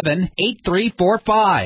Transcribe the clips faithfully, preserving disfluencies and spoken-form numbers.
seven, eight three four five.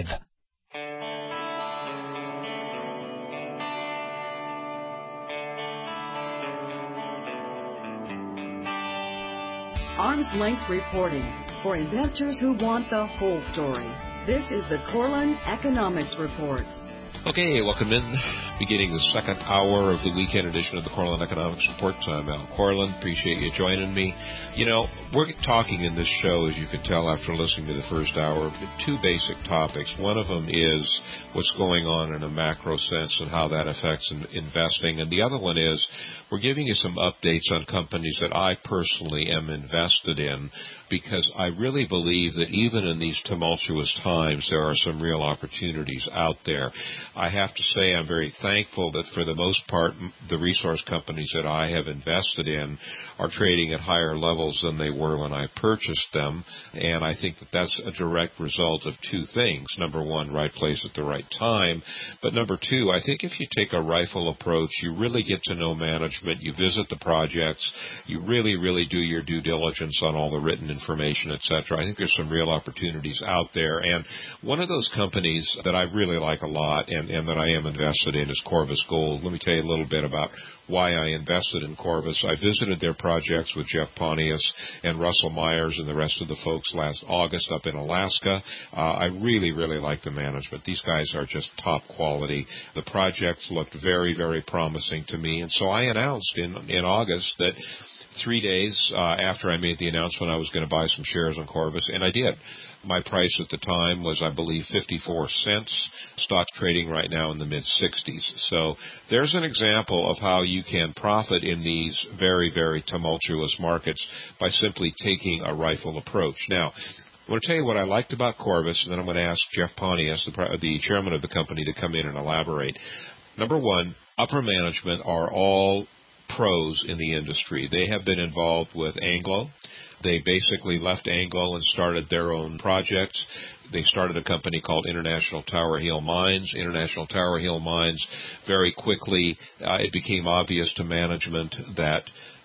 Arm's length reporting for investors who want the whole story. This is the Corlin Economics Report. Okay, welcome in. Beginning the second hour of the weekend edition of the Corlin Economics Report. I'm Al Corlin. Appreciate you joining me. You know, we're talking in this show, as you can tell after listening to the first hour, two basic topics. One of them is what's going on in a macro sense and how that affects in investing. And the other one is we're giving you some updates on companies that I personally am invested in, because I really believe that even in these tumultuous times, there are some real opportunities out there. I have to say I'm very thankful that for the most part, the resource companies that I have invested in are trading at higher levels than they were when I purchased them. And I think that that's a direct result of two things. Number one, right place at the right time. But number two, I think if you take a rifle approach, you really get to know management, you visit the projects, you really, really do your due diligence on all the written information, et cetera. I think there's some real opportunities out there. And one of those companies that I really like a lot and, and that I am invested in is Corvus Gold. Let me tell you a little bit about why I invested in Corvus. I visited their projects with Jeff Pontius and Russell Myers and the rest of the folks last August up in Alaska. Uh, I really, really like the management. These guys are just top quality. The projects looked very, very promising to me. And so I announced in, in August that three days uh, after I made the announcement I was going to buy some shares on Corvus, and I did. My price at the time was, I believe, fifty-four cents. Stock's trading right now in the mid-sixties. So there's an example of how you can profit in these very, very tumultuous markets by simply taking a rifle approach. Now, I want to tell you what I liked about Corvus, and then I'm going to ask Jeff Pontius, the, the chairman of the company, to come in and elaborate. Number one, upper management are all pros in the industry. They have been involved with Anglo. They basically left Anglo and started their own projects. They started a company called International Tower Hill Mines. International Tower Hill Mines, very quickly, uh, it became obvious to management that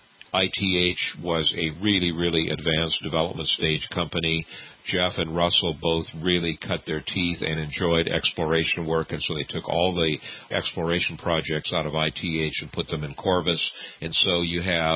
I T H was a really, really advanced development stage company. Jeff and Russell both really cut their teeth and enjoyed exploration work, and so they took all the exploration projects out of I T H and put them in Corvus. And so you have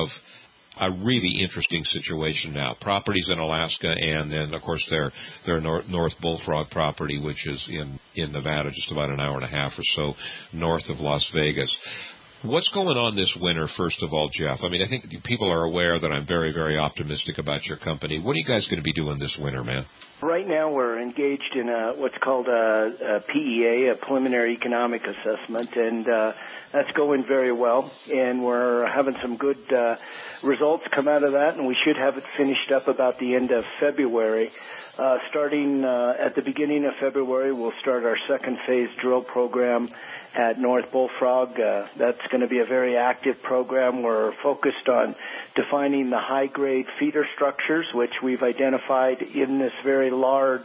a really interesting situation now. Properties in Alaska, and then, of course, their their North, North Bullfrog property, which is in, in Nevada, just about an hour and a half or so north of Las Vegas. What's going on this winter, first of all, Jeff? I mean, I think people are aware that I'm very, very optimistic about your company. What are you guys going to be doing this winter, man? Right now we're engaged in a, what's called a, a P E A, a preliminary economic assessment, and uh, that's going very well, and we're having some good uh, results come out of that, and we should have it finished up about the end of February. Uh, starting uh, at the beginning of February, we'll start our second phase drill program at North Bullfrog. Uh, that's going to be a very active program. We're focused on defining the high-grade feeder structures, which we've identified in this very large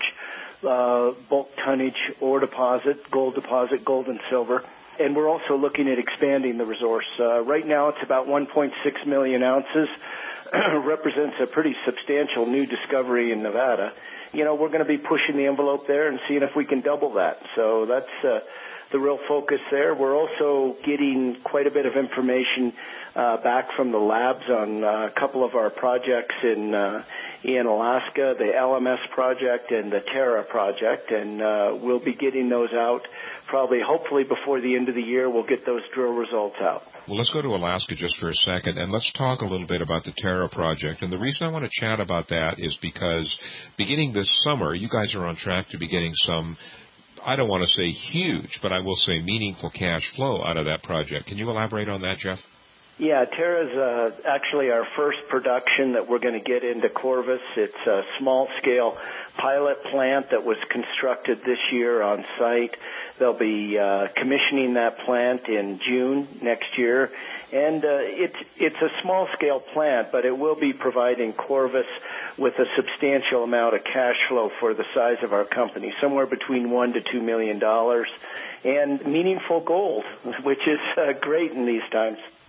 uh, bulk tonnage ore deposit, gold deposit, gold and silver. And we're also looking at expanding the resource. Uh, right now it's about one point six million ounces. Represents a pretty substantial new discovery in Nevada. You know, we're going to be pushing the envelope there and seeing if we can double that. So that's uh, the real focus there. We're also getting quite a bit of information uh, back from the labs on uh, a couple of our projects in uh, in Alaska, the L M S project and the Terra project, and uh, we'll be getting those out probably, hopefully before the end of the year. We'll get those drill results out. Well, let's go to Alaska just for a second, and let's talk a little bit about the Terra project. And the reason I want to chat about that is because beginning this summer, you guys are on track to be getting some, I don't want to say huge, but I will say meaningful cash flow out of that project. Can you elaborate on that, Jeff? Yeah, Terra's uh, actually our first production that we're going to get into Corvus. It's a small-scale pilot plant that was constructed this year on site. They'll be uh, commissioning that plant in June next year. And uh, it's, it's a small-scale plant, but it will be providing Corvus with a substantial amount of cash flow for the size of our company, somewhere between one to two million dollars, and meaningful gold, which is uh, great in these times. Oh, it's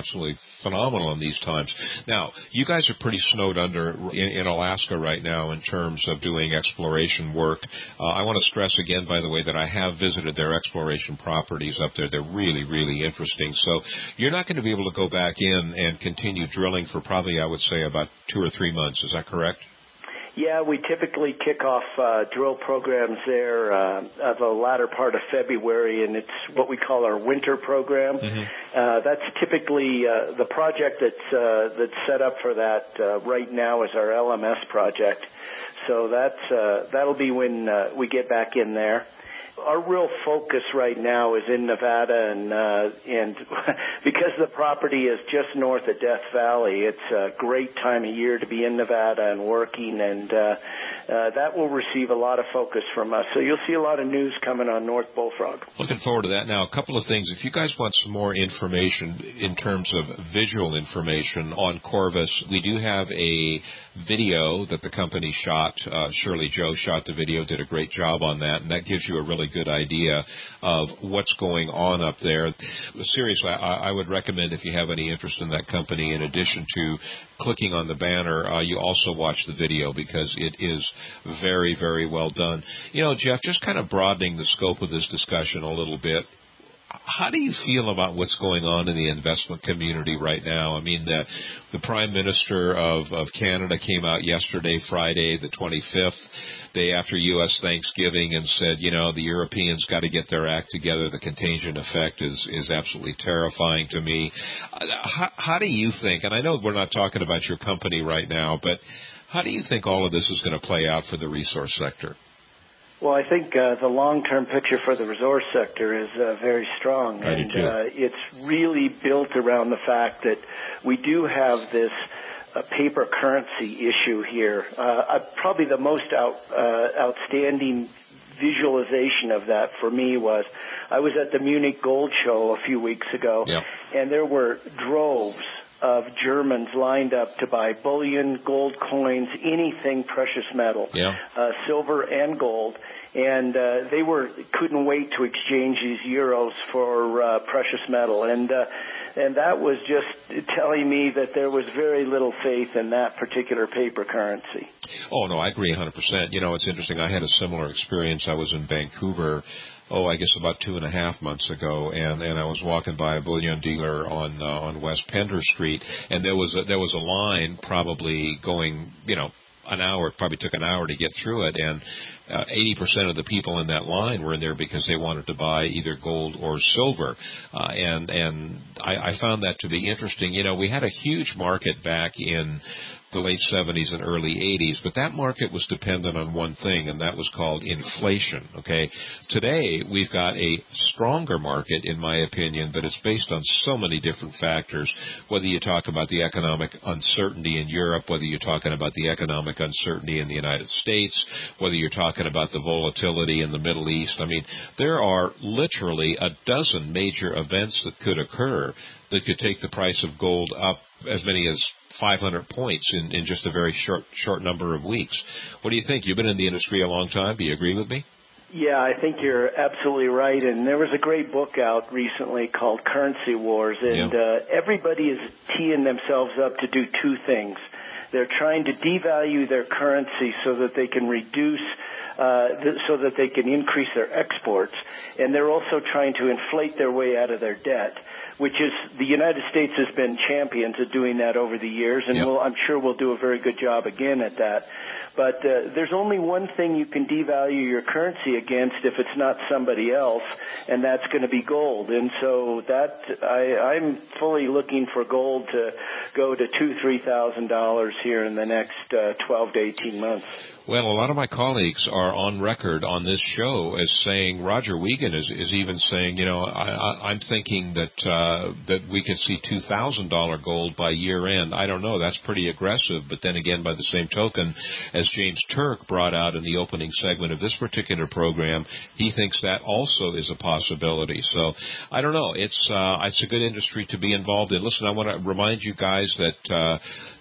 absolutely phenomenal in these times. Now, you guys are pretty snowed under in, in Alaska right now in terms of doing exploration work. Uh, I want to stress again, by the way, that I have visited their exploration properties up there. They're really, really interesting. So you're not going to be able to go back in and continue drilling for probably, I would say, about two or three months. Is that correct? Yeah, we typically kick off uh, drill programs there uh, at the latter part of February, and it's what we call our winter program. Mm-hmm. Uh, that's typically uh, the project that's uh, that's set up for that uh, right now is our L M S project. So that's uh, that'll be when uh, we get back in there. Our real focus right now is in Nevada, and uh, and because the property is just north of Death Valley, it's a great time of year to be in Nevada and working, and uh, uh, that will receive a lot of focus from us. So you'll see a lot of news coming on North Bullfrog. Looking forward to that. Now, a couple of things. If you guys want some more information in terms of visual information on Corvus, we do have a video that the company shot. Uh, Shirley Joe shot the video, did a great job on that, and that gives you a really good idea of what's going on up there. Seriously, I, I would recommend, if you have any interest in that company, in addition to clicking on the banner, uh, you also watch the video, because it is very, very well done. You know, Jeff, just kind of broadening the scope of this discussion a little bit, how do you feel about what's going on in the investment community right now? I mean, the, the Prime Minister of, of Canada came out yesterday, Friday, the twenty-fifth, day after U S Thanksgiving, and said, you know, the Europeans got to get their act together. The contagion effect is, is absolutely terrifying to me. How, how do you think, and I know we're not talking about your company right now, but how do you think all of this is going to play out for the resource sector? Well, I think uh, the long-term picture for the resource sector is uh, very strong, I and do too. Uh, it's really built around the fact that we do have this uh, paper currency issue here. Uh, uh, probably the most out, uh, outstanding visualization of that for me was I was at the Munich Gold Show a few weeks ago, yep. and there were droves of Germans lined up to buy bullion, gold coins, anything precious metal, yeah. uh, silver and gold. And uh, they were couldn't wait to exchange these euros for uh, precious metal, and uh, and that was just telling me that there was very little faith in that particular paper currency. Oh no, I agree one hundred percent. You know, it's interesting. I had a similar experience. I was in Vancouver. Oh, I guess about two and a half months ago, and, and I was walking by a bullion dealer on uh, on West Pender Street, and there was a, there was a line probably going, you know, an hour. It probably took an hour to get through it, and uh, eighty percent of the people in that line were in there because they wanted to buy either gold or silver, uh, and and I, I found that to be interesting. You know, we had a huge market back in the late seventies and early eighties, but that market was dependent on one thing, and that was called inflation, okay? Today, we've got a stronger market, in my opinion, but it's based on so many different factors, whether you talk about the economic uncertainty in Europe, whether you're talking about the economic uncertainty in the United States, whether you're talking about the volatility in the Middle East. I mean, there are literally a dozen major events that could occur that could take the price of gold up as many as five hundred points in, in just a very short short number of weeks. What do you think? You've been in the industry a long time. Do you agree with me? Yeah, I think you're absolutely right. And there was a great book out recently called Currency Wars, and yeah. uh, everybody is teeing themselves up to do two things. They're trying to devalue their currency so that they can reduce Uh, th- so that they can increase their exports, and they're also trying to inflate their way out of their debt, which is the United States has been champions at doing that over the years, and yep. we'll, I'm sure we'll do a very good job again at that. But uh, there's only one thing you can devalue your currency against if it's not somebody else, and that's going to be gold. And so that I, I'm fully looking for gold to go to two, three thousand dollars here in the next uh, twelve to eighteen months. Well, a lot of my colleagues are on record on this show as saying, Roger Wiegand is, is even saying, you know, I, I, I'm thinking that uh, that we could see two thousand dollars gold by year end. I don't know. That's pretty aggressive. But then again, by the same token, as James Turk brought out in the opening segment of this particular program, he thinks that also is a possibility. So I don't know. It's uh, it's a good industry to be involved in. Listen, I want to remind you guys that uh,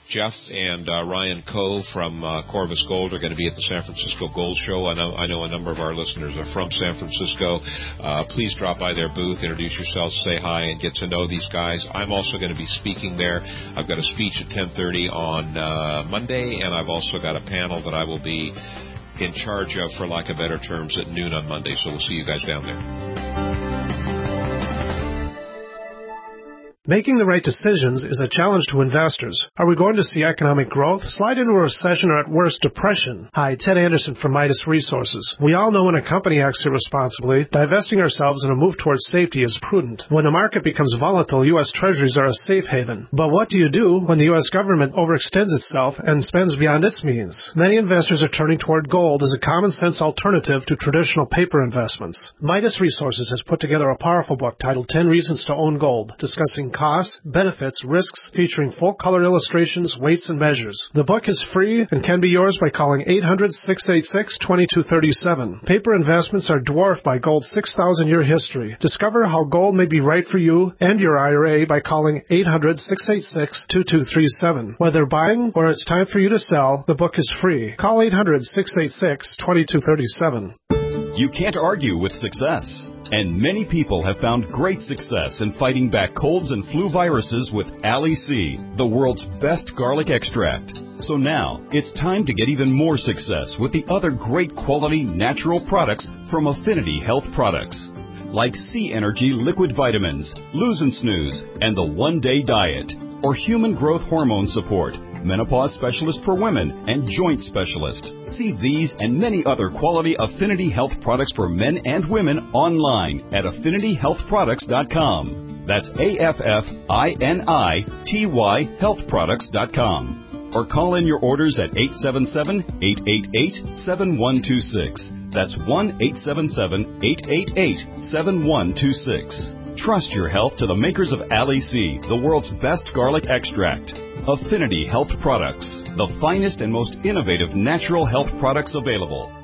Jeff and uh, Ryan Coe from uh, Corvus Gold are going to be at the San Francisco Gold Show. I know I know a number of our listeners are from San Francisco. Uh, please drop by their booth, introduce yourselves, say hi, and get to know these guys. I'm also going to be speaking there. I've got a speech at ten thirty on uh, Monday, and I've also got a panel that I will be in charge of, for lack of better terms, at noon on Monday. So we'll see you guys down there. Making the right decisions is a challenge to investors. Are we going to see economic growth, slide into a recession, or at worst, depression? Hi, Ted Anderson from Midas Resources. We all know when a company acts irresponsibly, divesting ourselves in a move towards safety is prudent. When the market becomes volatile, U S Treasuries are a safe haven. But what do you do when the U S government overextends itself and spends beyond its means? Many investors are turning toward gold as a common-sense alternative to traditional paper investments. Midas Resources has put together a powerful book titled ten Reasons to Own Gold, discussing costs, benefits, risks, featuring full-color illustrations, weights, and measures. The book is free and can be yours by calling eight hundred, six eight six, two two three seven. Paper investments are dwarfed by gold's six thousand year history. Discover how gold may be right for you and your I R A by calling eight hundred, six eight six, two two three seven. Whether buying or it's time for you to sell, the book is free. Call eight hundred, six eight six, two two three seven. You can't argue with success. And many people have found great success in fighting back colds and flu viruses with Ali C, the world's best garlic extract. So now, it's time to get even more success with the other great quality natural products from Affinity Health Products, like C Energy Liquid Vitamins, Lose and Snooze, and the One Day Diet, or Human Growth Hormone Support, Menopause Specialist for Women, and Joint Specialist. See these and many other quality Affinity Health products for men and women online at affinity health products dot com. That's A F F I N I T Y health products dot com. Or call in your orders at eight seven seven, eight eight eight, seven one two six. That's one eight seven seven, eight eight eight, seven one two six. Trust your health to the makers of Ali C, the world's best garlic extract. Affinity Health Products, the finest and most innovative natural health products available.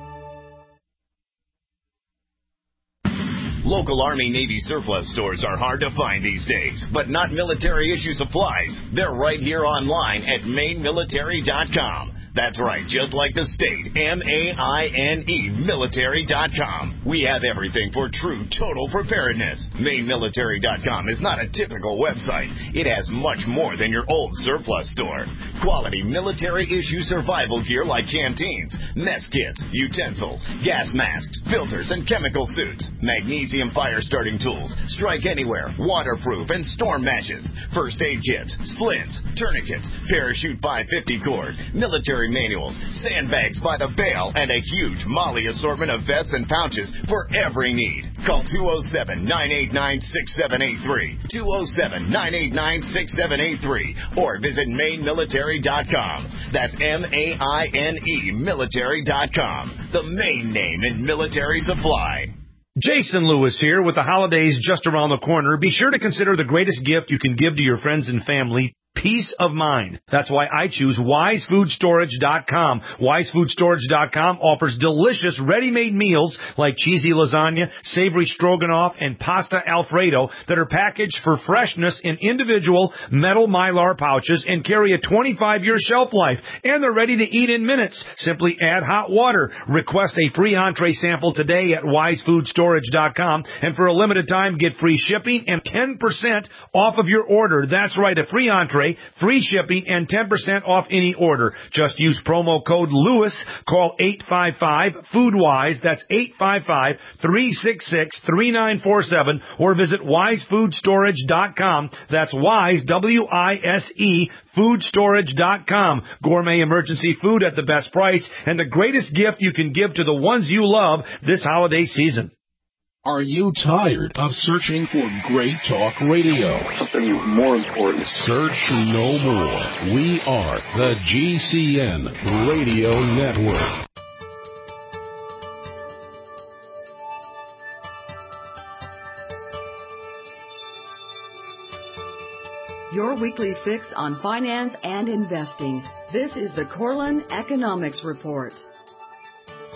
Local Army Navy surplus stores are hard to find these days, but not military issue supplies. They're right here online at maine military dot com. That's right, just like the state, M A I N E, military dot com. We have everything for true total preparedness. maine military dot com is not a typical website. It has much more than your old surplus store. Quality military-issue survival gear like canteens, mess kits, utensils, gas masks, filters, and chemical suits, magnesium fire-starting tools, strike anywhere, waterproof, and storm matches, first aid kits, splints, tourniquets, parachute five fifty cord, military manuals, sandbags by the bale, and a huge Molly assortment of vests and pouches for every need. Call two oh seven, nine eight nine, six seven eight three, two oh seven, nine eight nine, six seven eight three, or visit maine military dot com. That's M A I N E, military dot com, the main name in military supply. Jason Lewis here. With the holidays just around the corner, be sure to consider the greatest gift you can give to your friends and family: peace of mind. That's why I choose wise food storage dot com. wise food storage dot com offers delicious ready-made meals like cheesy lasagna, savory stroganoff, and pasta alfredo that are packaged for freshness in individual metal Mylar pouches and carry a twenty-five year shelf life. And they're ready to eat in minutes. Simply add hot water. Request a free entree sample today at wise food storage dot com. And for a limited time, get free shipping and ten percent off of your order. That's right, a free entree, free shipping, and ten percent off any order. Just use promo code Lewis. Call eight five five, food wise. That's eight five five, three six six, three nine four seven. Or visit wise food storage dot com. That's wise, W I S E, food storage dot com. Gourmet emergency food at the best price and the greatest gift you can give to the ones you love this holiday season. Are you tired of searching for great talk radio? Something more important. Search no more. We are the G C N Radio Network. Your weekly fix on finance and investing. This is the Corlin Economics Report.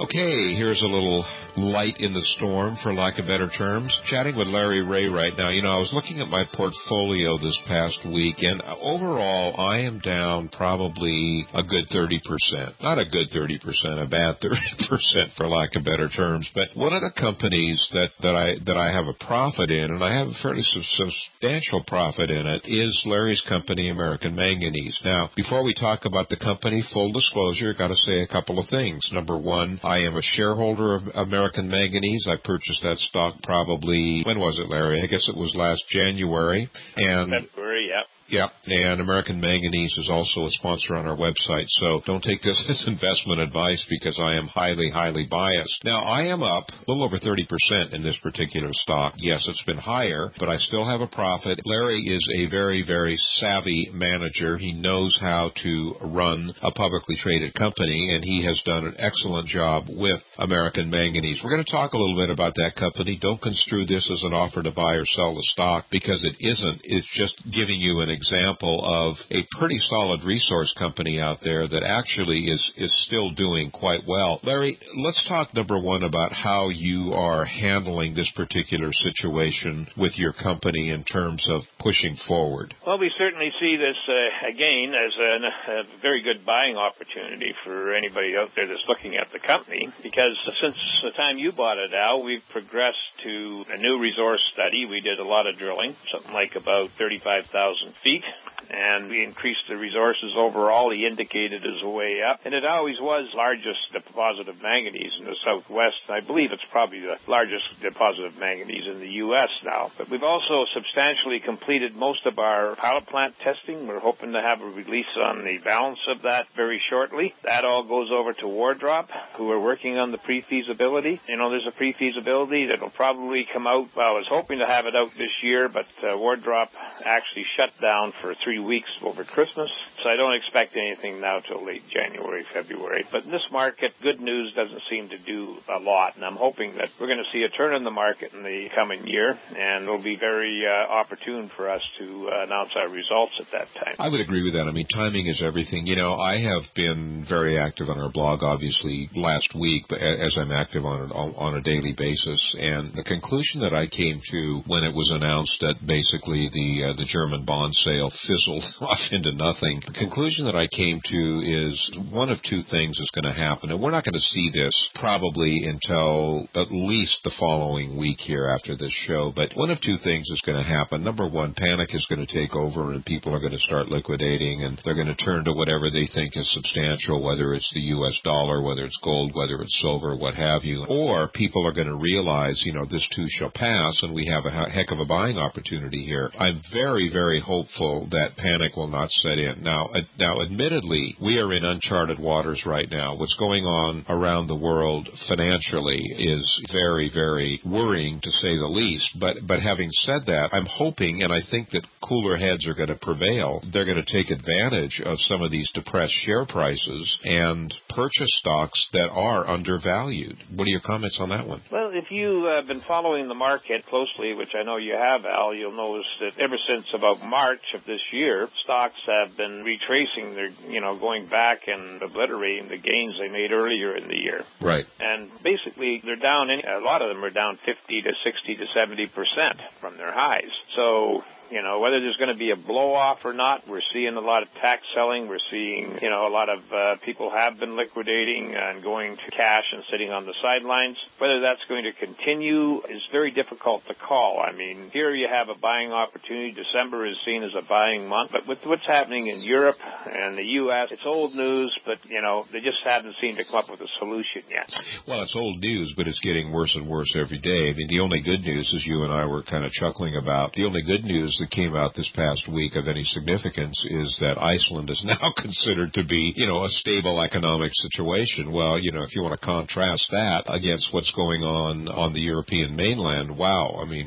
Okay, here's a little light in the storm, for lack of better terms. Chatting with Larry Ray right now. You know, I was looking at my portfolio this past week, and overall, I am down probably a good thirty percent. Not a good thirty percent, a bad thirty percent, for lack of better terms. But one of the companies that, that I that I have a profit in, and I have a fairly substantial profit in it, is Larry's company, American Manganese. Now, before we talk about the company, full disclosure, got to say a couple of things. Number one, I am a shareholder of American Manganese. I purchased that stock probably, when was it, Larry? I guess it was last January. And February, yeah. Yeah, and American Manganese is also a sponsor on our website, so don't take this as investment advice because I am highly, highly biased. Now, I am up a little over thirty percent in this particular stock. Yes, it's been higher, but I still have a profit. Larry is a very, very savvy manager. He knows how to run a publicly traded company, and he has done an excellent job with American Manganese. We're going to talk a little bit about that company. Don't construe this as an offer to buy or sell the stock because it isn't. It's just giving you an example of a pretty solid resource company out there that actually is, is still doing quite well. Larry, let's talk, number one, about how you are handling this particular situation with your company in terms of pushing forward. Well, we certainly see this, uh, again, as a, a very good buying opportunity for anybody out there that's looking at the company, because since the time you bought it, Al, we've progressed to a new resource study. We did a lot of drilling, something like about thirty-five thousand feet, and we increased the resources overall. The indicated is way up, and it always was largest deposit of manganese in the Southwest. I believe it's probably the largest deposit of manganese in the U S now. But we've also substantially completed most of our pilot plant testing. We're hoping to have a release on the balance of that very shortly. That all goes over to Wardrop, who are working on the pre-feasibility. You know, there's a pre-feasibility that'll probably come out. Well, I was hoping to have it out this year, but uh, Wardrop actually shut down for three weeks over Christmas, so I don't expect anything now till late January, February. But in this market, good news doesn't seem to do a lot, and I'm hoping that we're going to see a turn in the market in the coming year, and it'll be very uh, opportune for us to uh, announce our results at that time. I would agree with that. I mean, timing is everything. You know, I have been very active on our blog, obviously, last week, as I'm active on it on a daily basis, and the conclusion that I came to when it was announced that basically the uh, the German bond sale fizzled off into nothing, the conclusion that I came to is one of two things is going to happen, and we're not going to see this probably until at least the following week here after this show, but one of two things is going to happen. Number one, panic is going to take over, and people are going to start liquidating, and they're going to turn to whatever they think is substantial, whether it's the U S dollar, whether it's gold, whether it's silver, what have you, or people are going to realize, you know, this too shall pass, and we have a heck of a buying opportunity here. I'm very, very hopeful that panic will not set in. Now, uh, now, admittedly, we are in uncharted waters right now. What's going on around the world financially is very, very worrying, to say the least. But, but having said that, I'm hoping, and I think that cooler heads are going to prevail. They're going to take advantage of some of these depressed share prices and purchase stocks that are undervalued. What are your comments on that one? Well, if you've uh, been following the market closely, which I know you have, Al, you'll notice that ever since about March of this year, stocks have been retracing their, you know, going back and obliterating the gains they made earlier in the year. Right. And basically, they're down, any, a lot of them are down fifty to sixty to seventy percent from their highs. So, you know, whether there's going to be a blow-off or not, we're seeing a lot of tax selling. We're seeing, you know, a lot of uh, people have been liquidating and going to cash and sitting on the sidelines. Whether that's going to continue is very difficult to call. I mean, here you have a buying opportunity. December is seen as a buying month. But with what's happening in Europe and the U S, it's old news, but, you know, they just haven't seemed to come up with a solution yet. Well, it's old news, but it's getting worse and worse every day. I mean, the only good news, as you and I were kind of chuckling about, the only good news that came out this past week of any significance is that Iceland is now considered to be, you know, a stable economic situation. Well, you know, if you want to contrast that against what's going on on the European mainland, wow, I mean,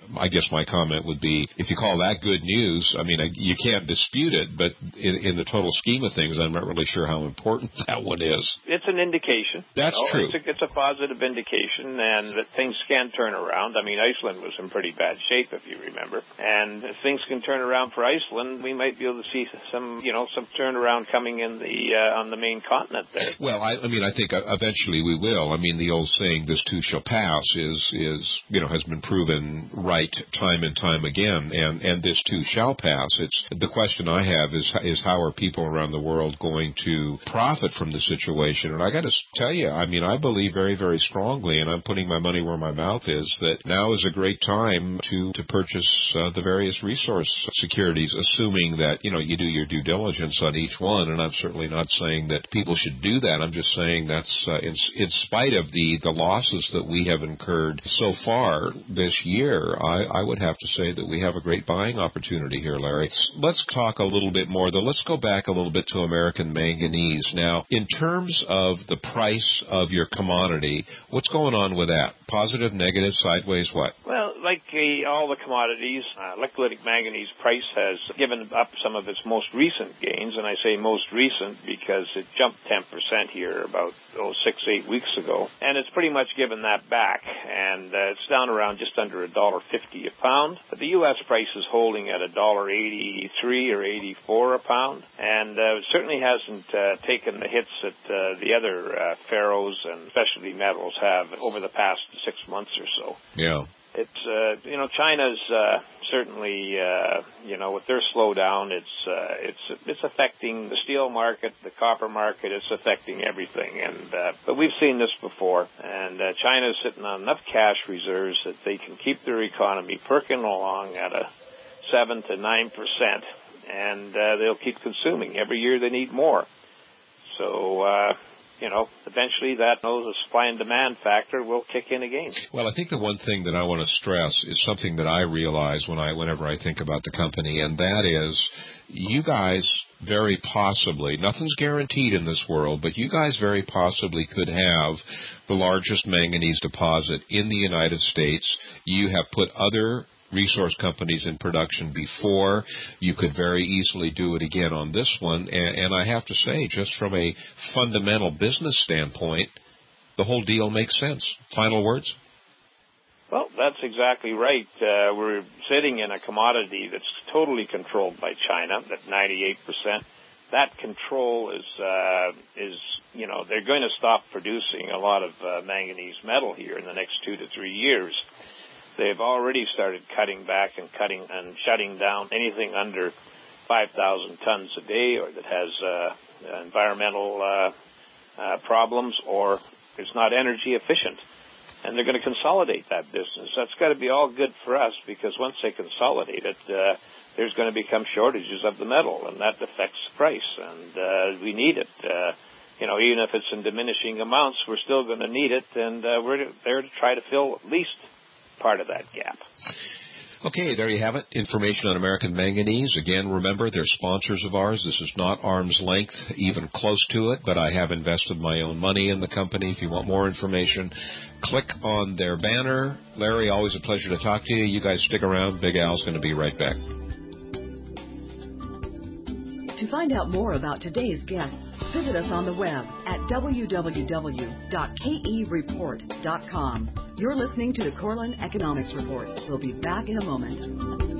I guess my comment would be, if you call that good news, I mean, you can't dispute it, but in, in the total scheme of things, I'm not really sure how important that one is. It's an indication. That's you know, true. It's a, it's a positive indication, and that things can turn around. I mean, Iceland was in pretty bad shape, if you remember. And if things can turn around for Iceland, we might be able to see some, you know, some turnaround coming in the uh, on the main continent there. Well, I, I mean, I think eventually we will. I mean, the old saying, "This too shall pass," is is you know has been proven right time and time again, and and this too shall pass. It's the question I have is is how are people around the world going to profit from the situation? And I got to tell you, I mean, I believe very very strongly, and I'm putting my money where my mouth is, that now is a great time to to purchase uh, the various resource securities, assuming that you know you do your due diligence on each one. And I'm certainly not saying that people should do that. I'm just saying that's uh, in, in spite of the the losses that we have incurred so far this year, I, I would have to say that we have a great buying opportunity here, Larry. Let's talk a little bit more, though. Let's go back a little bit to American manganese. Now, in terms of the price of your commodity, what's going on with that? Positive, negative, sideways, what? Well, like uh, all the commodities, uh, electrolytic manganese price has given up some of its most recent gains, and I say most recent because it jumped ten percent here about oh, six, eight weeks ago, and it's pretty much given that back, and uh, it's down around just under one dollar fifty a pound. But the U S price is holding at one dollar eighty-three or eighty-four a pound, and uh, it certainly hasn't uh, taken the hits that uh, the other uh, ferros and specialty metals have over the past six months or so. Yeah. It's, uh, you know, China's uh, certainly, uh, you know, with their slowdown, it's, uh, it's, it's affecting the steel market, the copper market, it's affecting everything. And, uh, but we've seen this before, and uh, China's sitting on enough cash reserves that they can keep their economy perking along at a seven to nine percent, and uh, they'll keep consuming. Every year they need more. So, uh, you know, eventually that knows the supply and demand factor will kick in again. Well, I think the one thing that I want to stress is something that I realize when I, whenever I think about the company, and that is you guys very possibly, nothing's guaranteed in this world, but you guys very possibly could have the largest manganese deposit in the United States. You have put other resource companies in production before. You could very easily do it again on this one. And, and I have to say, just from a fundamental business standpoint, the whole deal makes sense. Final words? Well, that's exactly right. Uh, we're sitting in a commodity that's totally controlled by China, at ninety-eight percent. That control is, uh, is, you know, they're going to stop producing a lot of uh, manganese metal here in the next two to three years. They've already started cutting back and cutting and shutting down anything under five thousand tons a day, or that has uh, environmental uh, uh, problems, or is not energy efficient. And they're going to consolidate that business. That's got to be all good for us, because once they consolidate it, uh, there's going to become shortages of the metal, and that affects the price. And uh, we need it. Uh, you know, even if it's in diminishing amounts, we're still going to need it, and uh, we're there to try to fill at least part of that gap. Okay, there you have it. Information on American Manganese. Again, remember, they're sponsors of ours. This is not arm's length, even close to it, but I have invested my own money in the company. If you want more information, click on their banner. Larry, always a pleasure to talk to you. You guys stick around. Big Al's going to be right back. To find out more about today's guests, visit us on the web at w w w dot k e report dot com. You're listening to the Corlin Economics Report. We'll be back in a moment.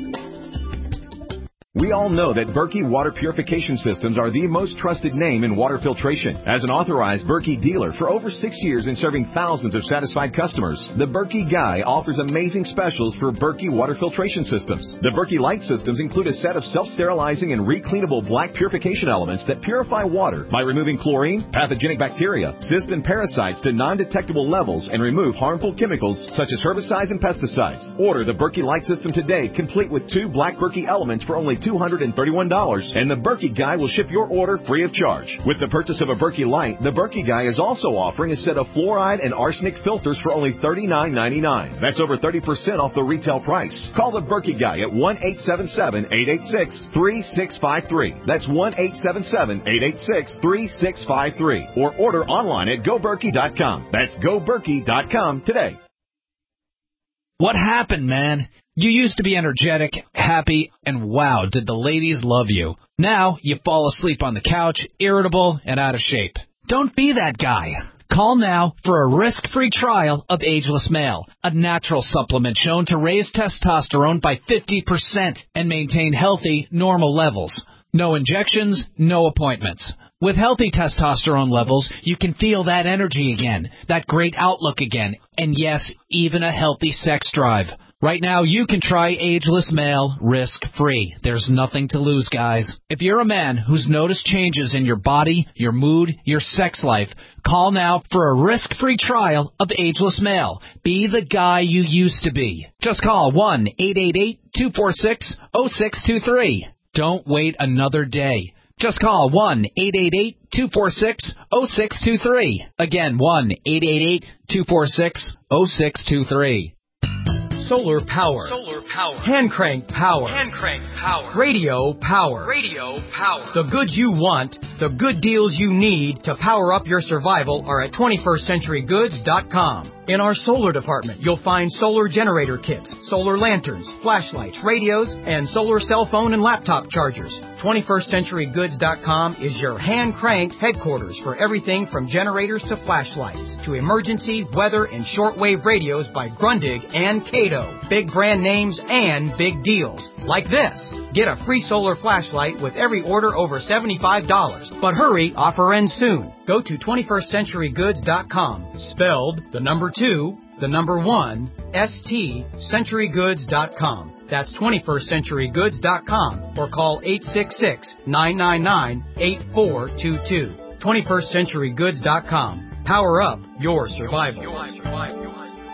We all know that Berkey Water Purification Systems are the most trusted name in water filtration. As an authorized Berkey dealer for over six years and serving thousands of satisfied customers, the Berkey Guy offers amazing specials for Berkey Water Filtration Systems. The Berkey Light Systems include a set of self-sterilizing and recleanable black purification elements that purify water by removing chlorine, pathogenic bacteria, cysts, and parasites to non-detectable levels and remove harmful chemicals such as herbicides and pesticides. Order the Berkey Light System today, complete with two black Berkey elements for only two hundred thirty-one dollars, and the Berkey Guy will ship your order free of charge. With the purchase of a Berkey Light, the Berkey Guy is also offering a set of fluoride and arsenic filters for only thirty-nine ninety-nine. That's over thirty percent off the retail price. Call the Berkey Guy at one eight seven seven, eight eight six, three six five three. That's one eight seven seven, eight eight six, three six five three. Or order online at go berkey dot com. That's go berkey dot com today. What happened, man? You used to be energetic, happy, and wow, did the ladies love you. Now you fall asleep on the couch, irritable, and out of shape. Don't be that guy. Call now for a risk-free trial of Ageless Male, a natural supplement shown to raise testosterone by fifty percent and maintain healthy, normal levels. No injections, no appointments. With healthy testosterone levels, you can feel that energy again, that great outlook again, and yes, even a healthy sex drive. Right now, you can try Ageless Male risk-free. There's nothing to lose, guys. If you're a man who's noticed changes in your body, your mood, your sex life, call now for a risk-free trial of Ageless Male. Be the guy you used to be. Just call one eight eight eight, two four six, zero six two three. Don't wait another day. Just call one eight eight eight, two four six, zero six two three. Again, one eight eight eight, two four six, zero six two three. Solar power. Solar power. Hand crank power. Hand crank power. Radio power. Radio power. The goods you want, the good deals you need to power up your survival are at twenty-first century goods dot com. In our solar department, you'll find solar generator kits, solar lanterns, flashlights, radios, and solar cell phone and laptop chargers. twenty-first century goods dot com is your hand-cranked headquarters for everything from generators to flashlights, to emergency, weather, and shortwave radios by Grundig and Cato. Big brand names and big deals. Like this. Get a free solar flashlight with every order over seventy-five dollars. But hurry, offer ends soon. Go to twenty-first century goods dot com, spelled the number two, the number one, S T, century goods dot com. That's twenty-first century goods dot com or call eight six six, nine nine nine, eight four two two. twenty-first century goods dot com. Power up your survival. Your survival.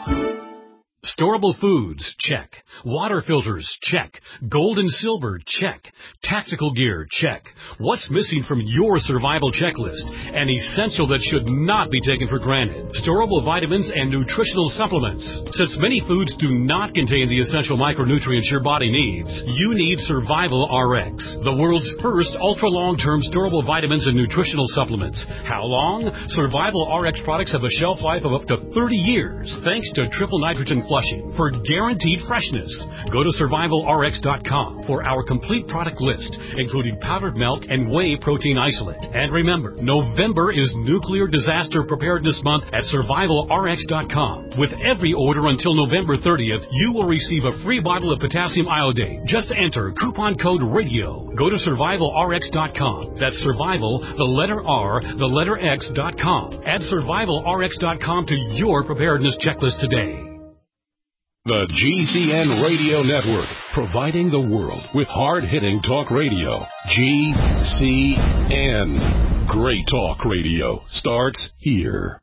Storable foods, check. Water filters, check. Gold and silver, check. Tactical gear, check. What's missing from your survival checklist? An essential that should not be taken for granted. Storable vitamins and nutritional supplements. Since many foods do not contain the essential micronutrients your body needs, you need Survival R X, the world's first ultra-long-term storable vitamins and nutritional supplements. How long? Survival R X products have a shelf life of up to thirty years, thanks to triple nitrogen flushing for guaranteed freshness. Go to survival R X dot com for our complete product list, including powdered milk and whey protein isolate. And remember, November is Nuclear Disaster Preparedness Month at survival R X dot com. With every order until November thirtieth, you will receive a free bottle of potassium iodate. Just enter coupon code RADIO. Go to survival R X dot com. That's survival, the letter R, the letter X dot com. Add survival R X dot com to your preparedness checklist today. The G C N Radio Network, providing the world with hard-hitting talk radio. G C N. Great talk radio starts here.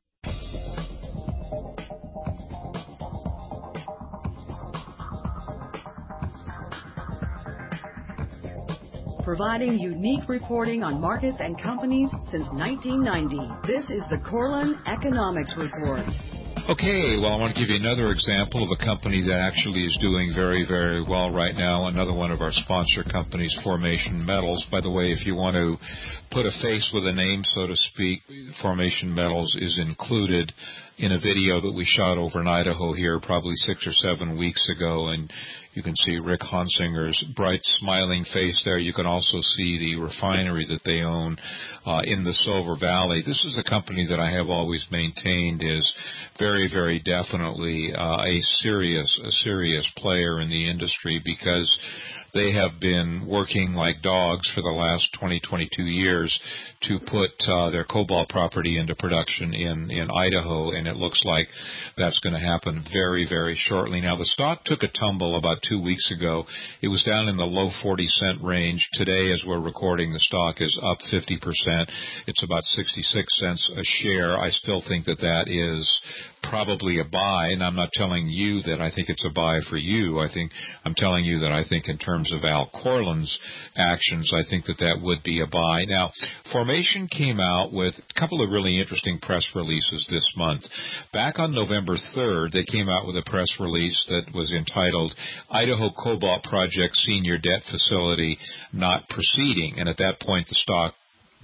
Providing unique reporting on markets and companies since nineteen ninety. This is the Corlin Economics Report. Okay, well, I want to give you another example of a company that actually is doing very, very well right now. Another one of our sponsor companies, Formation Metals. By the way, if you want to put a face with a name, so to speak, Formation Metals is included in a video that we shot over in Idaho here probably six or seven weeks ago, and you can see Rick Honsinger's bright, smiling face there. You can also see the refinery that they own uh, in the Silver Valley. This is a company that I have always maintained is very, very definitely uh, a serious, a serious player in the industry because they have been working like dogs for the last twenty, twenty-two years to put uh, their cobalt property into production in, in Idaho, and it looks like that's going to happen very, very shortly. Now, the stock took a tumble about two weeks ago. It was down in the low forty cent range. Today, as we're recording, the stock is up fifty percent. It's about sixty-six cents a share. I still think that that is probably a buy, and I'm not telling you that I think it's a buy for you. I think I'm telling you that I think in terms of Al Corlin's actions, I think that that would be a buy. Now, Formation came out with a couple of really interesting press releases this month. Back on November third, they came out with a press release that was entitled Idaho Cobalt Project Senior Debt Facility Not Proceeding, and at that point the stock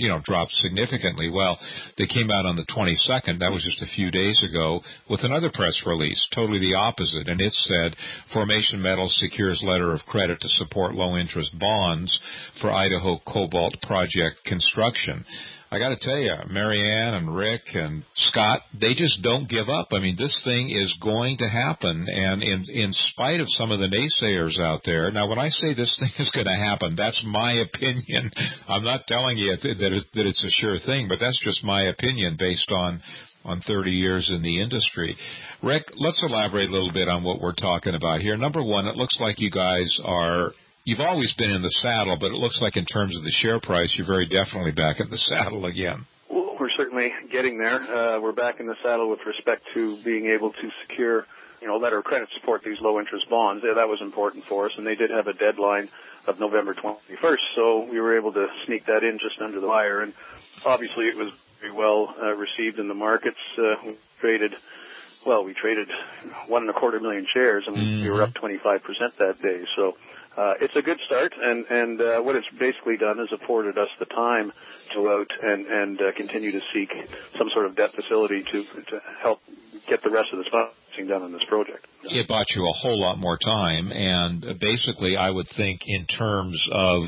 you know, dropped significantly. Well, they came out on the twenty-second, that was just a few days ago, with another press release, totally the opposite, and it said, Formation Metals secures letter of credit to support low-interest bonds for Idaho Cobalt Project construction. I got to tell you, Marianne and Rick and Scott, they just don't give up. I mean, this thing is going to happen, and in in spite of some of the naysayers out there. Now, when I say this thing is going to happen, that's my opinion. I'm not telling you that, it, that it's a sure thing, but that's just my opinion based on on thirty years in the industry. Rick, let's elaborate a little bit on what we're talking about here. Number one, it looks like you guys are... You've always been in the saddle, but it looks like in terms of the share price, you're very definitely back in the saddle again. Well, we're certainly getting there. Uh, we're back in the saddle with respect to being able to secure, you know, letter of credit support these low-interest bonds. Yeah, that was important for us, and they did have a deadline of November twenty-first, so we were able to sneak that in just under the wire. And obviously, it was very well uh, received in the markets. Uh, we traded, well, we traded one and a quarter million shares, and mm-hmm. we were up twenty-five percent that day. So. Uh, it's a good start, and, and uh, what it's basically done is afforded us the time to go out and, and uh, continue to seek some sort of debt facility to, to help get the rest of the financing done on this project. It bought you a whole lot more time, and basically I would think in terms of